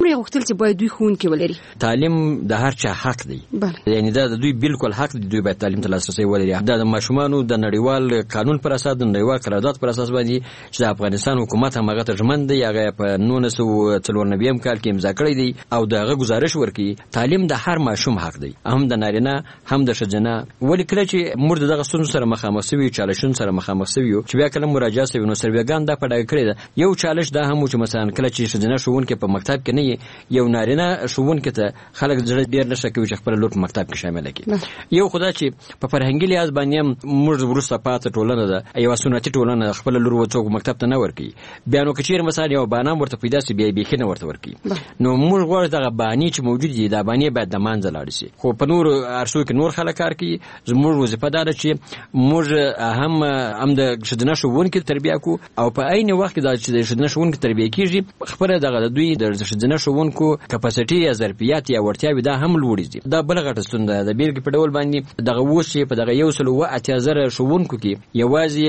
مې غوښتل چې باید دوی ښوونکي ولري. تعلیم د هر چا حق دی، یعنی دا د دوی بالکل حق دی، دوی باید تعلیم ته لاسرسی ولري. دا د ماشومانو د نړیوال قانون پر اساس، د نړیوال قرارداد پر اساس باندې چې د افغانستان حکومت هم هغه ته ژمن دی، هغه په 1994 کال کې امضا کړی دی او دغه گزارش ورکړي تعلیم د هر ماشوم حق دی، هم د نارینه هم د ښځینه. ولې کله چې موږ دغه ستونزو سره مخامخ شوي، چالشونو سره مخامخ شوي چې بیا کله مراجعه شوي، نو سروېګان دا په ډاګه کړی ده. یو چالش دا هم چې مثلا کله چې ښځینه ښوونکي په مکتب کې نه وي، یو نارینه ښوونکي ته خلک زړه ډېر نشه کوي چې خپله لور په مکتب کې شامله کړي. یو خو دا چې په فرهنګي لحاظ باندې هم موږ وروسته پاتې ټولنه ده، یوه سنتي ټولنه، خپله لور څوک مکتب ته نه ورکوي. بیا نو که چېرې مثلا یو بهانه هم ورته پیدا شي، بیا یې بیخي نه ورته ورکوي. نو موږ غواړو دغه بهانې چې موجود دي، دا بهانې باید د منځه لاړې شي. خو په نورو عرصو کې نور خلک کار کوي. زموږ وظیفه دا ده چې موږ هم د ښځینه ښوونکي تربیه کوو او په عین وخت کې دا چې د ښځینه ښوونکي تربیه کېږي، خپله دغه د دوی د ښځینه ښوونکو کپاسټي یا ظرفیت یا وړتیاوې دا هم لوړې دي. دا بله غټه ستونزه ده. د بیلګې په ډول باندې دغه اوس چې په دغه 180,000 ښوونکو کې یوازې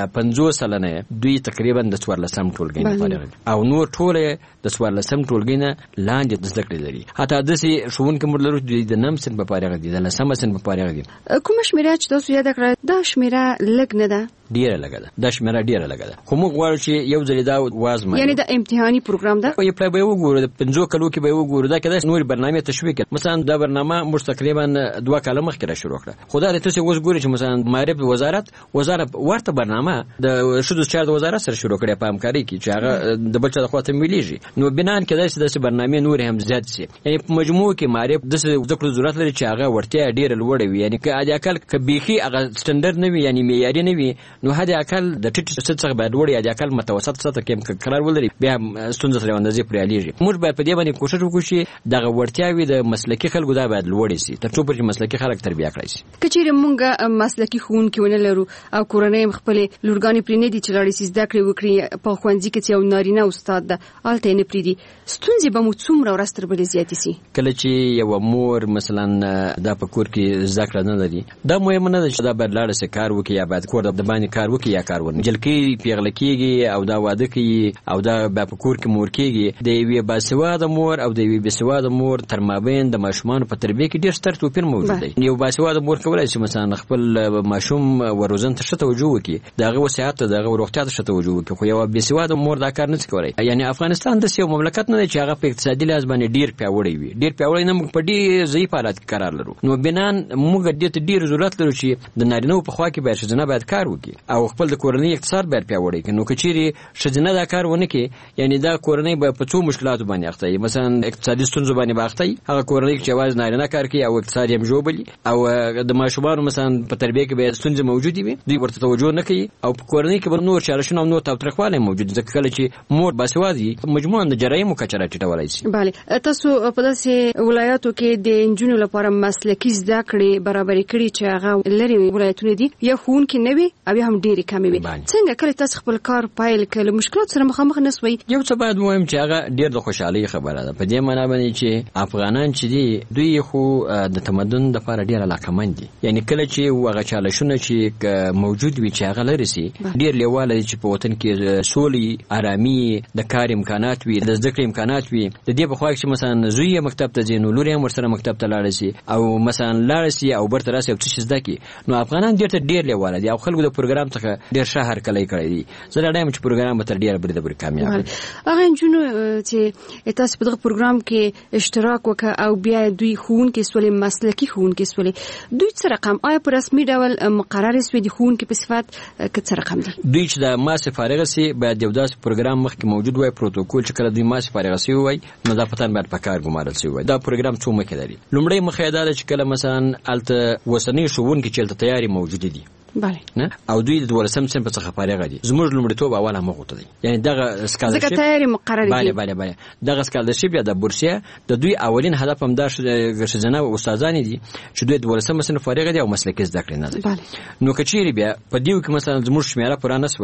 50% دوی تقریبا د 14 ټولګي نه فارغ دي او نور ټول د 14 ټولګي نه لاندې د زده کړې لري. حتی داسې ښوونکي موږ لرو چې د 9 صنف په فارغ دي، د 10 صنف په فارغ دي. کومه شمیره چې تاسو یاد کړه دا شمیره لږ نه ده؟ ډیره لګه ده، دا شمیره ډیره لګه ده. خو موږ غواړو چې یو ځل دا وازمه، یعنی د امتحاني پروګرام ده. یو پلان به وګورو، د 5 کلو کې به وګورو دا کده نور برنامه تشویق کړي. مثلا دا برنامه موږ تقریبا 2 کاله مخکې را شروع کړه. خو دا ته څه اوس ګوري چې مثلا معرف وزارت ورته برنامه د شذو چار د وزارت سره شروع کړي په همکاري کې چې هغه د بل څه د خواته مليږي. نو بنان کده چې د برنامه نور هم زیات شي. یعنی په مجموع کې معرف د ذکر ضرورت لري چې هغه ورته ډیره لوړ وي. یعنی که اجي اکل کبيخي هغه سټانډرډ نه وي، یعنی معیاري نه وي، نو هدا اکل د ټیټ څخه باید وړي یا اکل متوسط سطح کې قرار ولري، بیا ستونزه سره اندازې پرې الیږي. موږ باید په دې باندې کوشش وکړو چې دغه وړتیاوې د مسلکي خلکو دا باید لوړې شي تر څو چې مسلکي خلک تربیه کړي شي. کچېرې موږ مسلکي ښوونکي ونه لرو او کورنۍ خپل لورګانې پرې نه دي چې لاړې زده کړې وکړي په ښوونځي کې چې یو نارینه استاد ده الته نه پرې دي، ستونزې به مو څومره ورځ تر بلې زیاتې شي. کله چې یو مور مثلا دا په کور کې زده کړه نه لري، دا مهم نه ده چې دا باید لاړه سي کار وکړي یا باید کور د باندې کار وکړي یا کار ونه جلکی پیغله کېږي او دا واده کوي او دا په کور کې مور کېږي. د یوې باسواده مور او د یوې باسواده مور تر مابین د ماشومان په تربیه کې ډېر ستر توپیر موجود دی. یو باسواده مور کولای شي مثلا خپل ماشوم وروزن ته ښه توجه وکړي، دغه وصحت ته دغه روغتیا ته ښه توجه وکړي. خو یو باسواده مور دا کار نه کوي. یعنی افغانستان د یو مملکت نه دی چې هغه په اقتصادي لحاظ باندې ډېر پیاوړی وي، ډېر پیاوړی نه، موږ په ډېر ضعیف حالت کې قرار لرو. نو بنان موږ ډېر ضرورت لرو چې د نارینه‌و په خوا کې باید ښځینه باید کار وکړي او خپل د کورنۍ اقتصاد باید پیاوړی کړي. نو که چیرې ښځینه دا کار ونه کړي، یعنی دا کورنۍ به په څو مشکلاتو باندې اخته وي. مثلا اقتصادي ستونزو باندې به اخته وي، هغه کورنۍ چې یوازې نارینه کار کوي او اقتصاد یې هم ژوبلي او د ماشومانو مثلا په تربیه کې به ستونزې موجودې وي، دوی ورته توجه نه کوي او په کورنۍ کې به نور چالشونه او نور تاوتریخوالی موجود دي. ځکه کله چې مور باسواده وي، مجموعاً د جرایمو کچه راټیټولی شي. بله، تاسو په داسې ولایاتو کې د نجونو لپاره مسلکي زده کړې برابرې کړي چې هغه لرې ولایتونه دي، یا ښوونکي نه وي او یا هم ډېرې کمې وي. څنګه کله تاسو خپل کار پیل کړ مشکلات سره مخامخ نه شوئ؟ یو څه باید مهم چې هغه ډېر د خوشحالۍ خبره ده په دې معنا باندې چې افغانان چې دي دوی خو د تمدن لپاره ډېر علاقمند دي. یعنی کله چې هغه چالشونه چې موجود وي چې هغه لري سي ډېر لیواله چې په وطن کې سولې، آرامي، د کار امکانات وي، د زده کړې امکانات وي. د دې په خوا کې مثلا زوی مکتب ته ځي، نو لور هم ورسره مکتب ته لاړ شي او مثلا لاړ شي او برته راسي او څه زده کړي. نو افغانان ډېر لیواله دي او خلکو د پروګرام څخه ډېر ښه هرکلی کړی دي. زه ډاډه یم چې پروګرام به تر ډېره برید کامیاب وي. هغه نجونو چې تاسو په دغه پروګرام کې اشتراک وکړ او بیا دوی ښوونکي سولې، مسلکي ښوونکي سولې، دوی څه رقم آیا په رسمي ډول مقرر شوي دي ښوونکي په صفت که څه رقم دي؟ دوی چې د ماسې فارغه سي باید یو داسې پروګرام مخکې موجود وای، پروتوکول چې کله دوی ماسې فارغه سي وای نو دا پتن باید په کار ګمارل شي وای. دا پروګرام څو مخکې لري. لومړی مخه دا چې کله مثلا الته وسنۍ ښوونکي چې تیاری موجود دي، بله، نه او دوی د 12 صنف څخه فارغ دي، زموږ لومړیتوب اوله مخه ته دي. یعنی دغه سکالرشپ ځکه تیاری مقرر دي. بله دغه سکالرشپ یا د بورسیه د دوی اولین هدف هم دا ښځینه استادان دي چې دوی د 12 صنف فارغ دي او مسلکي زده کړې نه دي. نو که چیرې بیا په دیو کې مثلا زموږ شمیره پوره نه شوه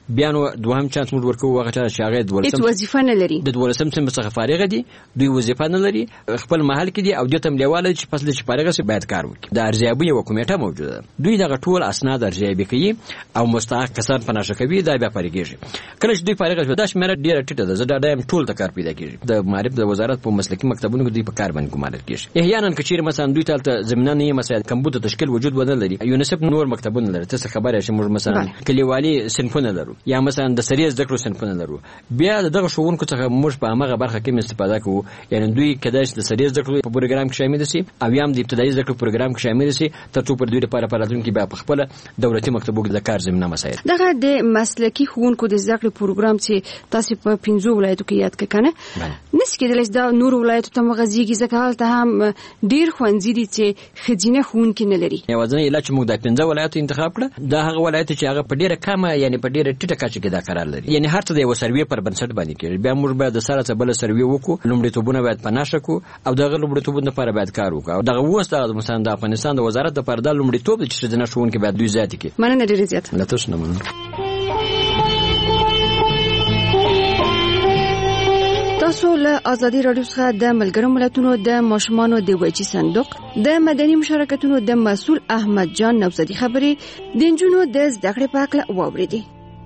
بیا نو دوهم چانس موږ ورکوو هغه چا چې هغه د هیڅ وظیفه نه لري د 12 سم څخه فارغ دي دوی وظیفه نه لري خپل محل کې دي او د تم لیواله چې فصل چې فارغ سي باید کار وکړي د ارزیابي یو کمیټه موجوده دوی دغه ټول اسناد ارزیابي کوي او مستحق کسان پناشه کوي دا بیا فارغيږي کله چې دوی فارغ شي دا شمیره ډیره ټیټه ده زه دا ډایم ټول ته کار پیدا کیږي د معرف د وزارت په مسلکي مکتبونو کې دوی په کار باندې ګمارل کیږي احیانا کچیر مثلا دوی ته زمينه نه مثلا کمبود تشکیل وجود ونه لري یونیسف نور مکتبونه لري ته خبره شي موږ مثلا کلیوالي صنفونه لرو یا مثلا د سریز ذکر صنفونه لرو بیا دغه شوونکو څخه موږ په هغه برخه کې استفاده کوو یعنی دوی کله چې د سریز ذکر په پروګرام کې شامل دي او یا د ابتدایي ذکر پروګرام کې شامل دي ترڅو پر دوی لپاره پراتونکو بیا په خپل دولتي مکتبونو د کار زمينه مسایل دغه د مسلکي ښوونکو د ذکر پروګرام چې تاسو په 15 ولایتو کې یاد کړئ نس کې د دا نور ولایتو ته مغزيږي ځکه حالت هم ډیر خوندې دي چې خزینه ښوونکي نه لري یوازې علاج موږ د 15 ولایتو انتخاب کړ دا هغه ولایت چې هغه په ډیره کمه یعنی په ډیره ټیټه کچه کې دا قرار لري یعنی هر څه د یو سروې پر بنسټ باندې کېږي بیا موږ باید د سره څه بل سروې وکړو لومړیتوبونه باید پناشه کو او دغه لومړیتوبونه لپاره باید کار وکړو او دغه وسته مثلا د افغانستان د وزارت د پردا لومړیتوب چې د نشون کې باید دوی زیات کړي مننه ډیره زیات نه تاسو نه مننه تاسو له ازادي رادیو څخه د ملګرو ملتونو د ماشومانو د وجې صندوق د مدني مشارکتونو د مسؤل احمد جان نوزادي خبري د انجونو د زده کړې په اړه واوریدي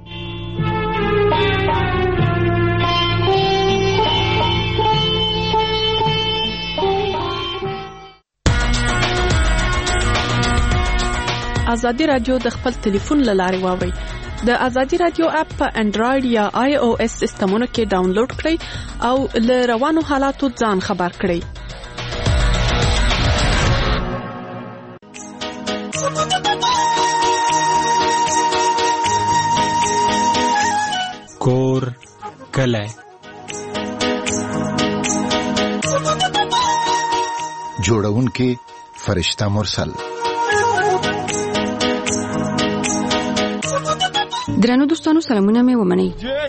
ازادي رادیو د خپل ټلیفون له لارې واورئ د ازادي رادیو اپ په انډراید یا آی او اس سیستمونو کې ډاونلوډ کړئ او له روانو حالاتو ځان خبر کړئ کور کله جوړونکې فرشتہ مرسل درنو دوستانو سلامونه مې ومنئ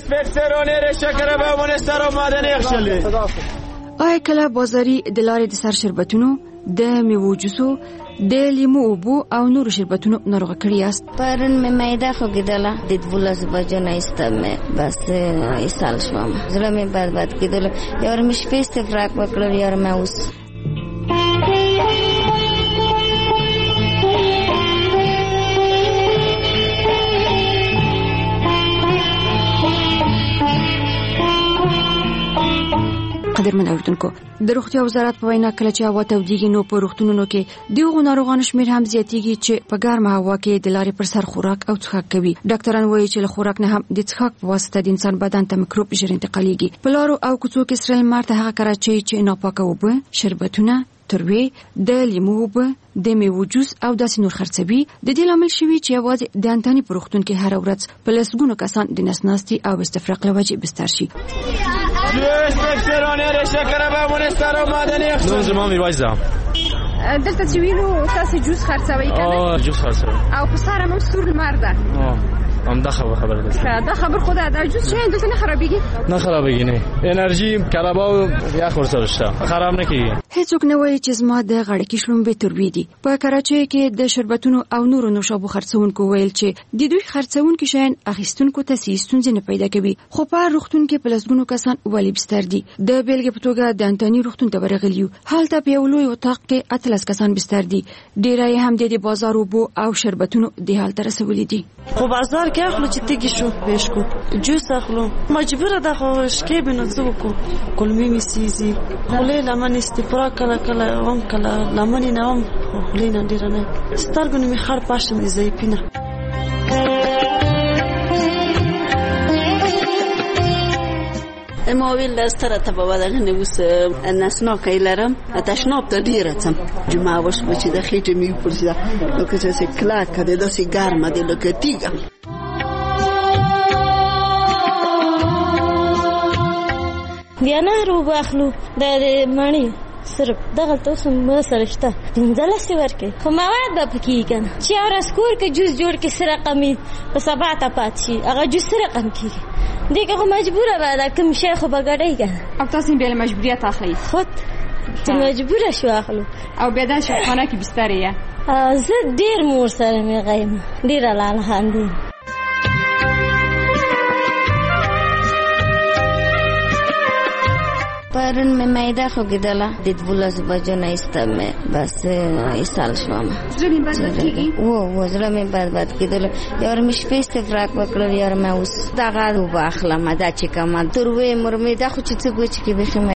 آیا کله بازاري د لارې د سر شربتونو د میوو جوسو د لیمو اوبو او نور شربتونو ناروغه کړی است پرون مې معده خوګیدله د 12 بجو نه استمه بس ایستل شوم زړه مې بد کېدل یار مې شپې استفراق وکړ یار مې اوس قدرمن اوردونکو د روغتیا وزارت په وینا کله چې هوا تودېږي نو په روغتونونو کې دغه ناروغانو شمېر هم زیاتېږي چې په ګرمه هوا کې د لارې پر سر خوراک او څښاک کوي ډاکټران وایي چې له خوراک نه هم د څښاک په واسطه د انسان بدن ته میکروب ژر انتقالېږي په لارو او کوڅو کې سره لمر ته هغه کراچۍ چې ناپاکه اوبه شربتونه تروي د لیمو اوبه د میوو جوس او داسې نور خرڅوي د دې لامل شوی چې یوازې د انټاني په روغتون کې هر ورځ په لسګونو کسان د نسناستي او استفراق له وجې بستر شي نوم زما میرویس ده دلته چې وینو تاسو جوس خرڅوي کنه جوس خرڅوي او په سره مو ستور لمر ده هم دا خبره ده دا خبر خدا دا جوس چې دلته نه خرابېږي نه خرابېږي نه انرژي کاراباو یا خورسره شته خراب نه کیږي هیڅوک نه وایي چې زما د غړکې شلومبې تروي دي په کراچۍ کې د شربتونو او نورو نوشابو خرڅونکو ویل چې د دوی خرڅونکو شین اخیستونکو ته ستونزې نه پیدا کوي خو په روغتون کې پلسګونو کسان ولی بستر دي د بیلګې په توګه د انټاني روغتون ته ورغلیو حالت په یو لوی اتاق کې 13 کسان بستر دي ډیرای هم د بازار وبو او شربتونو د حالت رسولې دي خو بازار کې اخلو چې تیږي شو بهشکو جوس اخلو مجبور ده خو شکې بنو زوکو کلمې می سيزي خلې لمن استفراق کله هم کله لمن نه هم خلې نه ډیر نه سترګونه می خړ پاشم زې پینه ما ویل ستاره ته به ودغه نوس نسنا کایلرم تشناب ته ډیره تم جمعه وش بچی د خېټه می پرسیدا نو که څه کلا کده د سیګار ما د لکتیګه بیا نه رو باخلو د مانی صرف دغه تاسو مې سره شته پنځلسي ورکې خو مواد به پکې کنه چې اور اسکور کې جوس جوړ کې سره قمی په سبا ته پاتشي هغه جوس سره قم کیږي دغه مجبوره ده کوم شیخ وبګړی کنه او تاسو به مجبوریت اخلي خود ته مجبوره شو اخلو او بیا د شخانه کې بستر یې زه ډیر مور سره مې غیم ډیر لاله هاندي پرون مې معده خوږېدله د 12 بجو نه ایسته مې بس ایسال شوم. زړه مې بد کېږي؟ و زړه مې بد کېدل. یار مې شپې استفراق وکړل، یار مې اوس دغه وباخله ما دا چې کومه تروې مرمې دا خو چې څه ګوچ کې به